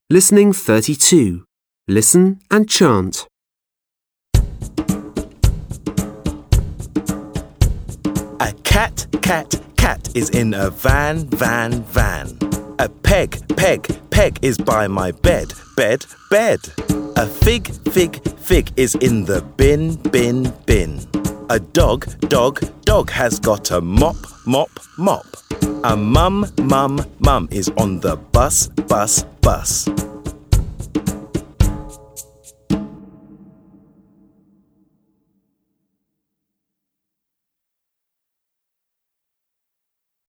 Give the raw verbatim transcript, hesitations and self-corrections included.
Listening thirty-two. Listen and chant. A cat, cat, cat is in a van, van, van. A peg, peg, peg is by my bed, bed, bed. A fig, fig, fig is in the bin, bin, bin. A dog, dog, dog has got a mop, mop, mop. A mum, mum, mum is on the bus, bus, bus.